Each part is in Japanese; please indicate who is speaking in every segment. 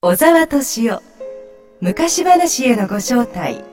Speaker 1: 小沢敏夫昔話へのご招待。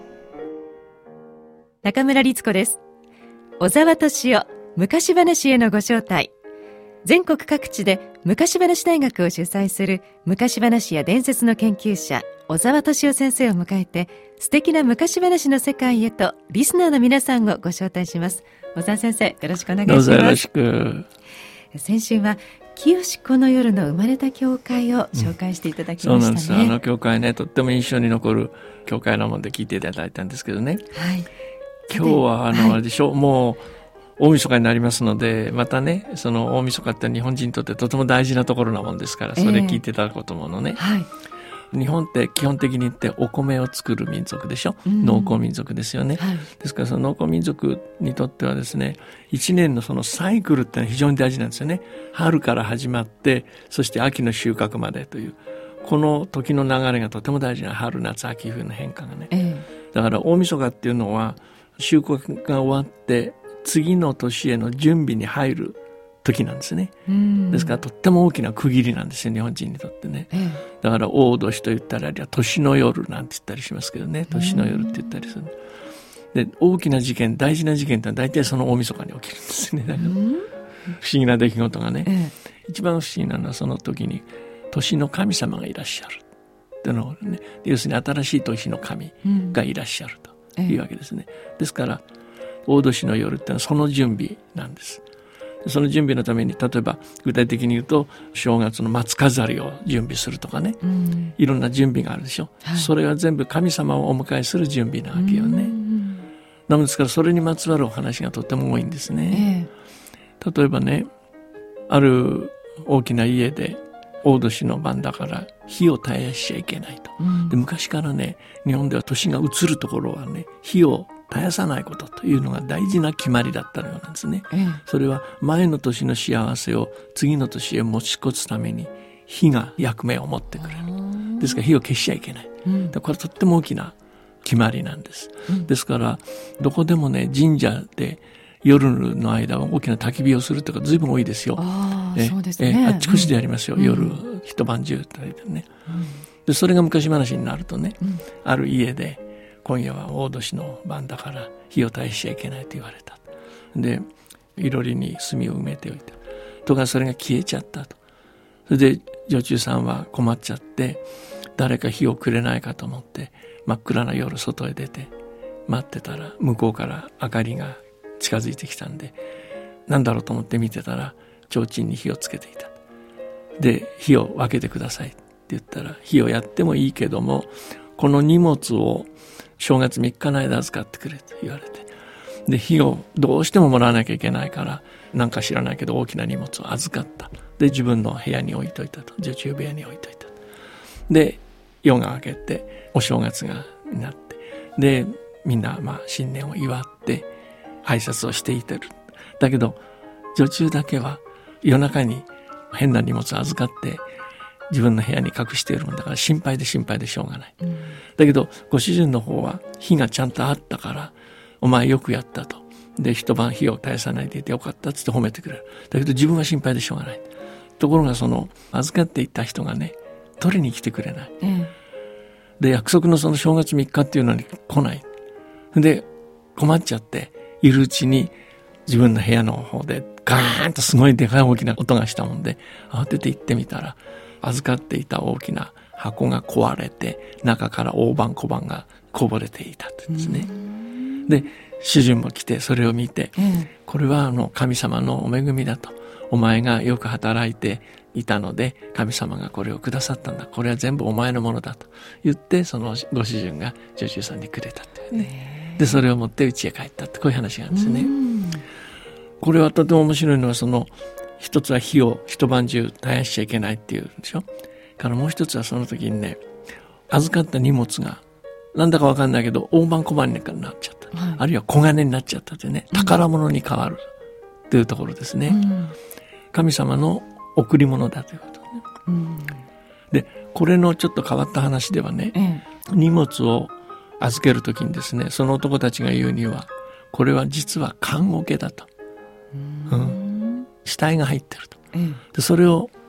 Speaker 2: 中村律子です。小沢敏夫昔話へのご招待。全国各地で昔話大学を主催する昔話や伝説の研究者小沢敏夫先生を迎えて、素敵な昔話の世界へとリスナーの皆さんをご招待します。小沢先生、よろしくお願いします。
Speaker 3: どうぞよろしく。
Speaker 2: 先週は清子の夜の生まれた教会を紹介していただきましたね。
Speaker 3: そうなんです。教会ね、とっても印象に残る教会なもんで聞いていただいたんですけどね、
Speaker 2: はい、
Speaker 3: 今日はあれでしょ、もう大晦日になりますので、またね、その大晦日って日本人にとってとても大事なところなもんですから、それ聞いていただこうと思うのね、
Speaker 2: はい、
Speaker 3: 日本って基本的に言ってお米を作る民族でしょ、農耕民族ですよね、はい、ですからその農耕民族にとってはですね、一年のそのサイクルってのは非常に大事なんですよね。春から始まって、そして秋の収穫までというこの時の流れがとても大事な、春夏秋冬の変化がね、だから大晦日っていうのは収穫が終わって次の年への準備に入る時なんですね。ですからとっても大きな区切りなんですよ、日本人にとってね。だから大年と言ったり、あるいは年の夜なんて言ったりしますけどね、年の夜って言ったりする。で、大きな事件、大事な事件ってのは大体その大晦日に起きるんですね。だけど不思議な出来事がね、一番不思議なのはその時に年の神様がいらっしゃるっていうのをね、要するに新しい年の神がいらっしゃるというわけですね。ですから大年の夜っていうのはその準備なんです。その準備のために、例えば具体的に言うと正月の松飾りを準備するとかね、いろんな準備があるでしょ、はい、それは全部神様をお迎えする準備なわけよね。なのですからそれにまつわるお話がとても多いんですね。例えばね、ある大きな家で大年の晩だから火を絶やしちゃいけないと、で昔からね、日本では年が移るところはね、火を絶やさないことというのが大事な決まりだったようなんですね。それは前の年の幸せを次の年へ持ち越すために火が役目を持ってくれる。ですから火を消しちゃいけない、これはとっても大きな決まりなんです。ですからどこでもね、神社で夜の間は大きな焚き火をするというか随分多いですよ。
Speaker 2: そうですね、
Speaker 3: あっちこちでやりますよ、夜一晩中というね。でそれが昔話になるとね、ある家で今夜は大年の晩だから火を絶やしちゃいけないと言われた。でいろりに炭を埋めておいたとか、それが消えちゃったと。それで女中さんは困っちゃって、誰か火をくれないかと思って真っ暗な夜外へ出て待ってたら、向こうから明かりが近づいてきたんで、なんだろうと思って見てたら提灯に火をつけていた。で火を分けてくださいって言ったら、火をやってもいいけどもこの荷物を正月3日の間預かってくれと言われて、で火をどうしてももらわなきゃいけないから、なんか知らないけど大きな荷物を預かった。で自分の部屋に置いといたと、女中部屋に置いといたと。で夜が明けてお正月がなって、でみんな新年を祝って挨拶をしていてる。だけど女中だけは夜中に変な荷物を預かって自分の部屋に隠しているもんだから、心配でしょうがない、だけどご主人の方は火がちゃんとあったから、お前よくやったと。で一晩火を絶やさないでいてよかったっつって褒めてくれる。だけど自分は心配でしょうがない。ところがその預かっていった人がね、取りに来てくれない、で約束のその正月3日っていうのに来ない。で困っちゃって、いるうちに自分の部屋の方でガーンとすごいでかい大きな音がしたもんで、慌てて行ってみたら、預かっていた大きな箱が壊れて、中から大判小判がこぼれていたってですね。で主人も来てそれを見て、これは神様のお恵みだと。お前がよく働いていたので神様がこれをくださったんだ、これは全部お前のものだと言って、そのご主人が女中さんにくれたっていうね。でそれを持って家へ帰ったって、こういう話があるんですね。これはとても面白いのは、その一つは火を一晩中絶やしちゃいけないっていうんでしょ。からもう一つはその時にね、預かった荷物がなんだか分かんないけど大判小判になっちゃった、あるいは小金になっちゃったってね、宝物に変わるというところですね、神様の贈り物だということね、でこれのちょっと変わった話ではね、荷物を預ける時にですね、その男たちが言うには、これは実は棺桶だと、死体が入ってると、でそれを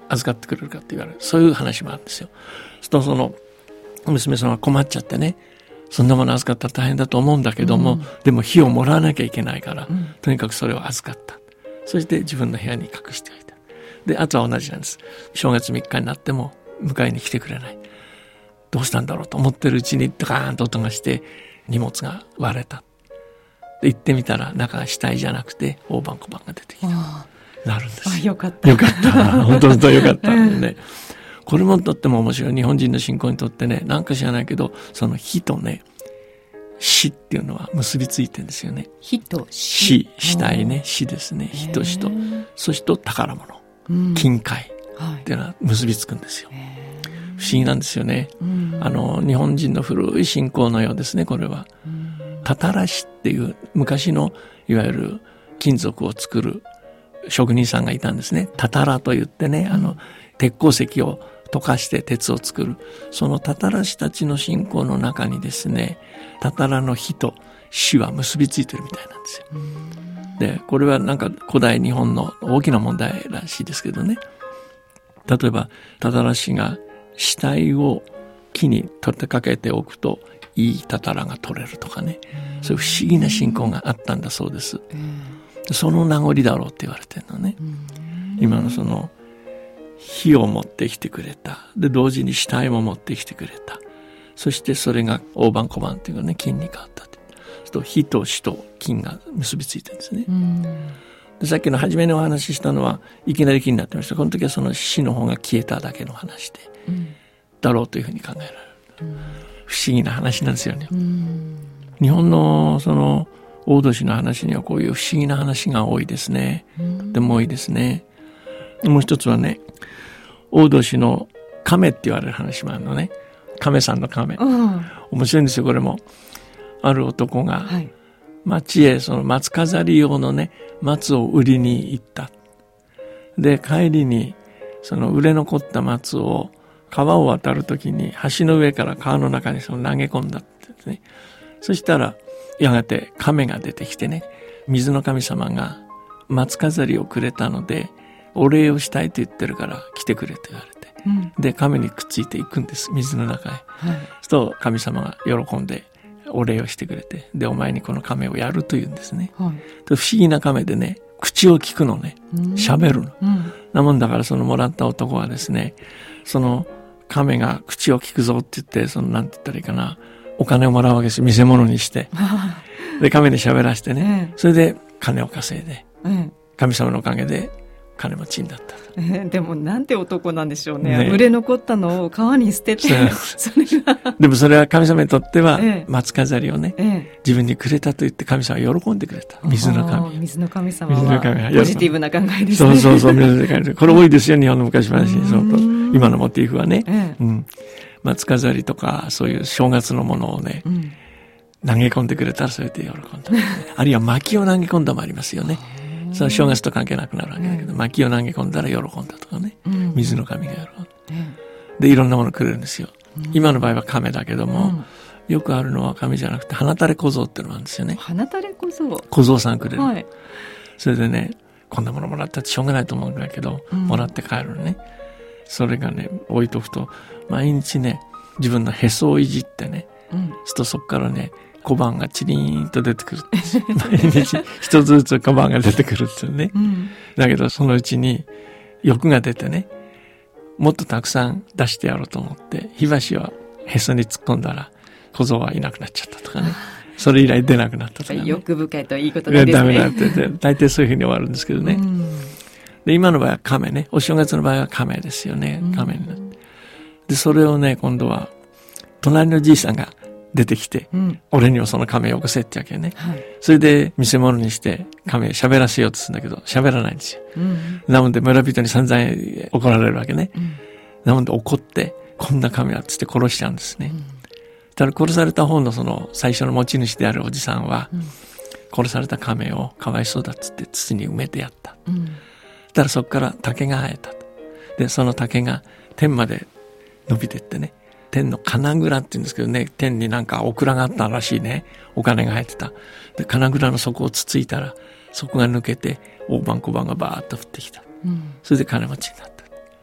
Speaker 3: 預かってくれるかって言われる。そういう話もあるんですよ。その娘さんは困っちゃってね、そんなもの預かったら大変だと思うんだけども、でも火をもらわなきゃいけないから、とにかくそれを預かった。そして自分の部屋に隠しておいた。で、あとは同じなんです。正月3日になっても迎えに来てくれない。どうしたんだろうと思ってるうちにドカーンと音がして荷物が割れた。で、行ってみたら中が死体じゃなくて大判小判が出てきた。なるんです。
Speaker 2: よかった。
Speaker 3: よかった。本当よかったんでね。これもとっても面白い。日本人の信仰にとってね、なんか知らないけど、その火とね、死っていうのは結びついてるんですよね。
Speaker 2: 火と死。
Speaker 3: 死体ね、死ですね。火と死と、そして宝物、金塊っていうのは結びつくんですよ。不思議なんですよね。日本人の古い信仰のようですね、これは。たたら師っていう昔のいわゆる金属を作る職人さんがいたんですね。たたらと言ってね、鉄鉱石を溶かして鉄を作る。そのたたら師たちの信仰の中にですね、たたらの火と死は結びついてるみたいなんですよ。で、これはなんか古代日本の大きな問題らしいですけどね。例えば、たたら師が死体を木に取ってかけておくといいたたらが取れるとかね、そういう不思議な信仰があったんだそうです。その名残だろうって言われてるのね。今のその火を持ってきてくれた。で、同時に死体も持ってきてくれた。そしてそれが大判小判っていうかね、金に変わったって。そう火と死と金が結びついてるんですね。で、さっきの初めにお話ししたのはいきなり金になってました。この時はその死の方が消えただけの話で、だろうというふうに考えられる。不思議な話なんですよね。日本のその大年の話にはこういう不思議な話が多いですね。でも多いですね。もう一つはね、大年の亀って言われる話もあるのね。亀さんの亀。面白いんですよ、これも。ある男が、町へその松飾り用のね、松を売りに行った。で、帰りに、その売れ残った松を川を渡るときに橋の上から川の中にその投げ込んだってですね。そしたら、やがて亀が出てきてね、水の神様が松飾りをくれたので、お礼をしたいと言ってるから来てくれって言われて、で、亀にくっついていくんです、水の中へ。そうすると神様が喜んでお礼をしてくれて、で、お前にこの亀をやるというんですね。不思議な亀でね、口を聞くのね、喋るの。なもんだからそのもらった男はですね、その亀が口を聞くぞって言って、そのなんて言ったらいいかな、お金をもらうわけですよ、見せ物にして。で、亀に喋らせてね、それで金を稼いで、神様のおかげで金持ちになった。
Speaker 2: でもなんて男なんでしょうね。売れ残ったのを川に捨てて、それが。
Speaker 3: でもそれは神様にとっては、松飾りをね、自分にくれたと言って神様は喜んでくれた。水の神。
Speaker 2: 水の神様はポジティブな考えですね。
Speaker 3: そう、水の神。これ多いですよ、日本の昔話に。今のモチーフはね。松飾りとか、そういう正月のものをね、投げ込んでくれたらそれで喜んだ。あるいは薪を投げ込んだもありますよね。その正月と関係なくなるわけだけど、薪を投げ込んだら喜んだとかね、水の神が喜んだ。で、いろんなものくれるんですよ。今の場合は亀だけども、よくあるのは亀じゃなくて、花垂れ小僧っていうのがあるんですよね。
Speaker 2: 花垂れ小僧？
Speaker 3: 小僧さんくれる。それでね、こんなものもらったってしょうがないと思うんだけど、もらって帰るのね。それがね、置いとくと、毎日ね、自分のへそをいじってね、そこからね、小判がチリーンと出てくる。毎日一つずつ小判が出てくるっていうね。だけどそのうちに欲が出てね、もっとたくさん出してやろうと思って、火箸はへそに突っ込んだら小僧はいなくなっちゃったとかね。それ以来出なくなったとかね。
Speaker 2: 欲深いといいことなんですね。
Speaker 3: ダメだって言って、大抵そういうふうに終わるんですけどね。で、今の場合は亀ね。お正月の場合は亀ですよね。亀になって。で、それをね、今度は隣のじいさんが出てきて、俺にもその亀をよこせってわけね。それで見せ物にして亀を喋らせようとするんだけど、喋らないんですよ。なので村人に散々怒られるわけね。なので怒って、こんな亀はつって殺しちゃうんですね。ただ殺された方のその最初の持ち主であるおじさんは、殺された亀をかわいそうだっつって土に埋めてやった。ただそこから竹が生えた。で、その竹が天まで伸びてってね、天の金蔵って言うんですけどね、天になんかオクラがあったらしいね。お金が入ってた。で、金蔵の底をつついたら、そこが抜けて、大判小判がバーッと降ってきた。それで金持ちになった。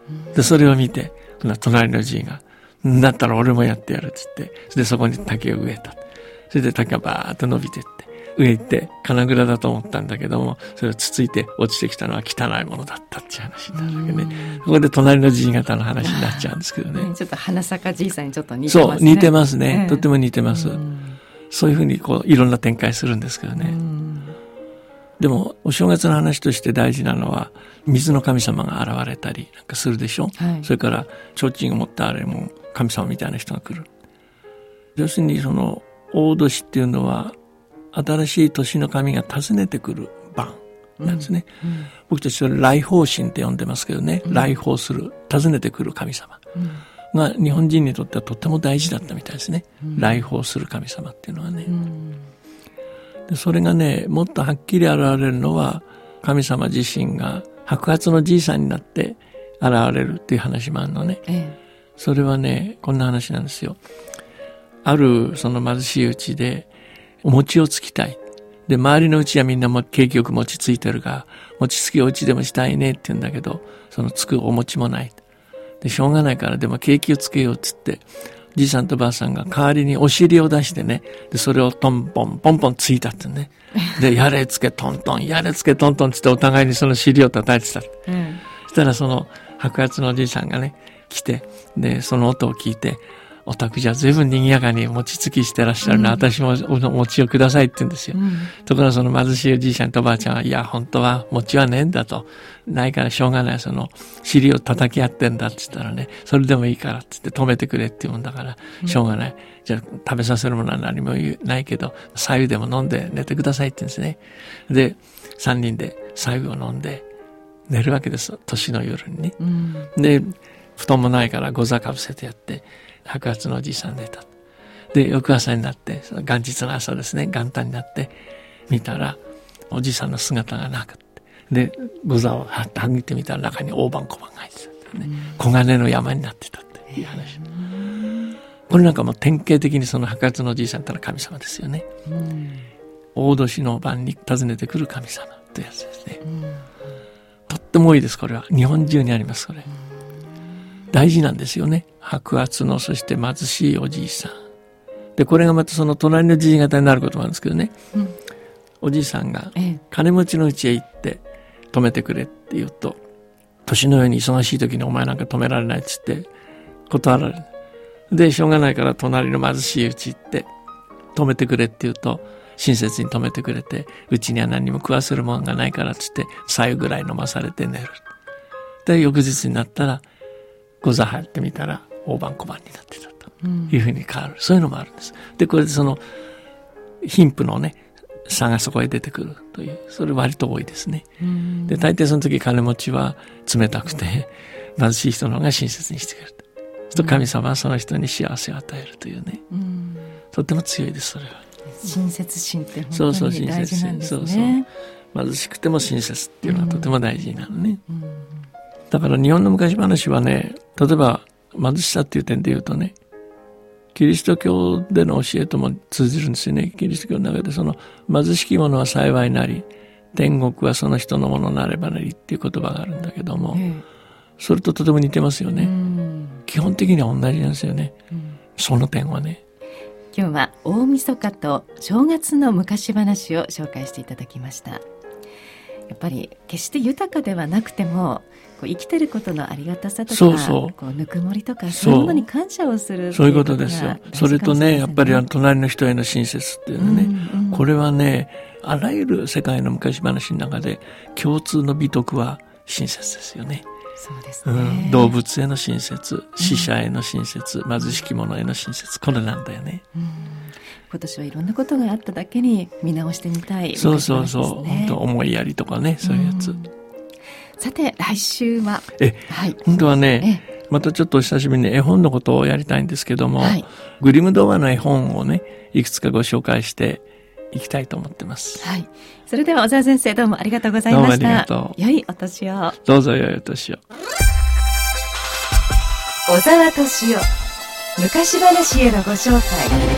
Speaker 3: でそれを見て隣のじいがだったら俺もやってやるっつって、でそこに竹を植えた。それで竹がバーッと伸びてって上行って金蔵だと思ったんだけども、それをつついて落ちてきたのは汚いものだったっていう話になるわけね。ここで隣のじい方の話になっちゃうんですけどね。
Speaker 2: ちょっと花坂じいさんにちょっと似てますね。
Speaker 3: そう似てますね、とっても似てます。そういうふうにこういろんな展開するんですけどね。でもお正月の話として大事なのは水の神様が現れたりなんかするでしょ、はい、それから提灯を持ったあれも神様みたいな人が来る。要するにその大年っていうのは新しい年の神が訪ねてくる晩なんですね、僕たちそれ来訪神って呼んでますけどね、来訪する訪ねてくる神様が日本人にとってはとっても大事だったみたいですね、来訪する神様っていうのはね、でそれがねもっとはっきり現れるのは神様自身が白髪のじいさんになって現れるっていう話もあるのね、それはねこんな話なんですよ。あるその貧しいうちでお餅をつきたい。で周りのうちはみんなも景気よく餅ついてるが餅つきお家でもしたいねって言うんだけど、そのつくお餅もない。でしょうがないからでも景気をつけようっつってじいさんとばあさんが代わりにお尻を出してね、でそれをトンポンポンポンついたってね。でやれつけトントンやれつけトントンつってお互いにその尻を叩いてた。そしたらその白髪のおじいさんがね来て、でその音を聞いて、お宅じゃ随分賑やかに餅つきしてらっしゃるな、私もお餅をくださいって言うんですよ、ところがその貧しいおじいちゃんとおばあちゃんは、いや本当は餅はねえんだと、ないからしょうがない、その尻を叩き合ってんだって言ったらね、それでもいいからって言って止めてくれって言うんだからしょうがない、じゃあ食べさせるものは何もないけど白湯でも飲んで寝てくださいって言うんですね。で3人で白湯を飲んで寝るわけです、年の夜にね、で布団もないからござかぶせてやって白髪のおじいさん寝た。で翌朝になってその元日の朝ですね、元旦になって見たらおじいさんの姿がなくて、でござをはってはぎってみたら中に大判小判が入ってた、ね、黄金の山になってたっていう話。これなんかもう典型的にその白髪のおじいさんってのは神様ですよね。大年の晩に訪ねてくる神様というやつですね。とっても多いです。これは日本中にあります。これ大事なんですよね。白髪のそして貧しいおじいさんで、これがまたその隣のじい方になることもあるんですけどね、おじいさんが金持ちの家へ行って止めてくれって言うと、年のように忙しい時にお前なんか止められないっつって断られる。でしょうがないから隣の貧しい家行って止めてくれって言うと親切に止めてくれて、うちには何にも食わせるもんがないからっつって白湯ぐらい飲まされて寝る。で翌日になったらござ入ってみたら大判小判になってたというふうに変わる、そういうのもあるんです。でこれでその貧富のね差がそこへ出てくるという、それ割と多いですね。で大抵その時金持ちは冷たくて貧しい人の方が親切にしてくれると、すると神様はその人に幸せを与えるというね、とっても強いです。それは
Speaker 2: 親切心って本当に大事なんですね。
Speaker 3: 貧しくても親切っていうのはとても大事なのね。だから日本の昔話はね、例えば貧しさっていう点で言うとね、キリスト教での教えとも通じるんですよね。キリスト教の中でその貧しき者は幸いなり、天国はその人のものなればなりっていう言葉があるんだけども、それととても似てますよね。基本的には同じなんですよね、その点はね。
Speaker 2: 今日は大晦日と正月の昔話を紹介していただきました。やっぱり決して豊かではなくてもこう生きてることのありがたさとか、こうぬくもりとかそういうものに感謝をする、
Speaker 3: そういうことですよ。それとね、やっぱり隣の人への親切っていうのね、これはね、あらゆる世界の昔話の中で共通の美徳は親切ですよね。
Speaker 2: そうですね、
Speaker 3: 動物への親切、死者への親切、貧しき者への親切、これなんだよね。
Speaker 2: 今年はいろんなことがあっただけに見直してみたい、ね、
Speaker 3: そう本当思いやりとかね、そういうやつ。
Speaker 2: さて来週は
Speaker 3: 本当はね、またちょっと久しぶりに絵本のことをやりたいんですけども、グリム童話の絵本をねいくつかご紹介していきたいと思ってます。
Speaker 2: それでは小沢先生、どうもありがとうございました。
Speaker 3: どうもありがとう。
Speaker 2: 良いお年を。
Speaker 3: どうぞ良いお年を。
Speaker 1: 小沢敏夫、昔話へのご招待。